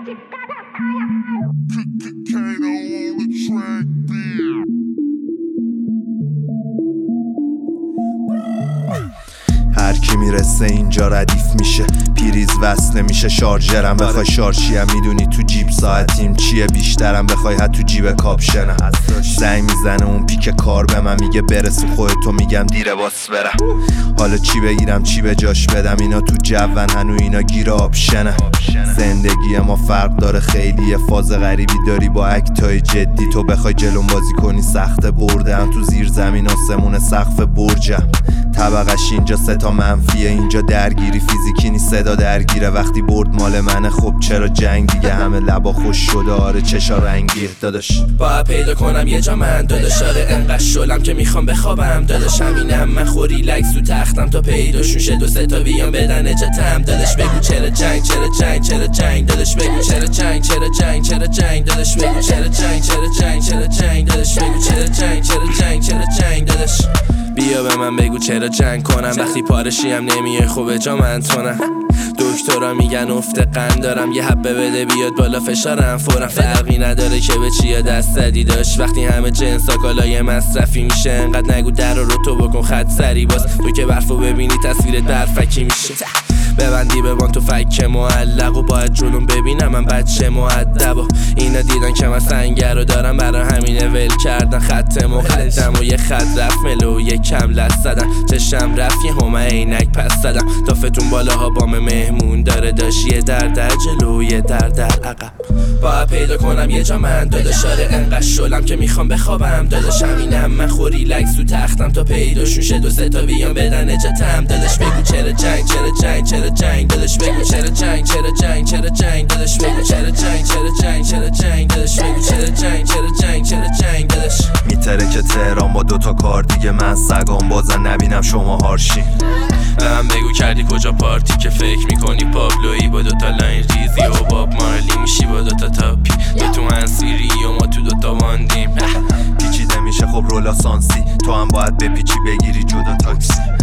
هر کی میرسه اینجا ردیف میشه، پیریز وصل نمیشه شارژرم. بخوای شارژی هم میدونی تو جیب ساعتیم چیه، بیشترم بخوای حتی تو جیب کاپشنم. زنگ میزنه اون پیک کار به من میگه برسو خودتو، میگم دیره باس برم. حالا چی بگیرم چی به جاش بدم، اینا تو جون هنو اینا گیر آپشنه. زندگی ما فرق داره خیلی، یه فاز غریبی داری با اکتای جدی. تو بخوای جلوم بازی کنی سخت بردم، تو زیر زمین آسمون سقف برجم. طبقش اینجا سه تا منفیه، اینجا درگیری فیزیکی نی صدا درگیره. وقتی برد مال منه خب چرا جنگ دیگه، همه لبا خوش شده آره چشا رنگیه. داداش باید پیدا کنم یه جا من، داداش آره انقدر شلم که میخوام بخوابم. داداش همینم من خوری لکس تو تختم تا پیداشون شه دو سه تا بیان بدن اجتم. داداش بگو چرا جنگ چرا جنگ چرا جنگ، داداش بگو چرا جنگ چرا جنگ چرا جنگ، داداش بگو چرا جنگ چرا جنگ چرا جنگ، داداش بگو چرا جنگ چرا جنگ چرا جنگ. داداش بیا به من بگو چرا جنگ کنم، وقتی پارشیم نمیه خوبه جا من تونم. دکترا میگن افت قند دارم، یه حبه بده بیاد بالا فشارم فورا. فرقی نداره که به چیه دست زدی داشت، وقتی همه جنسا کالای مصرفی میشه. انقدر نگو در رو تو بکن خط سری باز، تو که برفو ببینی تصویرت برفکی میشه. ببندی ببان تو فک معلق و باید جلوم ببینم من بچه مؤدب. و اینا دیدن که من سنگر رو دارم، برای همینه ول کردن خط مقدم. و یه خط رفت ملو یه کم لست زدن، چشم رفت یه همه عینک پس زدم. تافتون بالاها بام مهمون داره، داشت یه در جلو یه در عقب. باید پیدا کنم یه جا من، داداش آره انقدر شلم که میخوام بخوابم. داداش همینم من خوری لکس تو تختم تا پیداشون شه دو سه تا بیان بدن اجتم. داداش بگو چرا جنگ چرا جنگ چرا جنگ، داداش بگو چرا جنگ چرا جنگ چرا جنگ، داداش بگو چرا جنگ چرا جنگ چرا جنگ، داداش بگو چرا جنگ چرا جنگ چرا جنگ. داداش میتره که تهران با دوتا کار دیگه، من سگام بازن نبینم شما هارشین. به من بگو کردی کجا پارتی که فکر میکنی پابلویی با دوتا لاین ریزی و باب مارلی میشی با دوتا تاپی. تو منصیری و ما تو دوتا واندیم. پیچیده میشه خب رولا سانسی، تو هم باید بپیچی بگیری جدا تاکسی.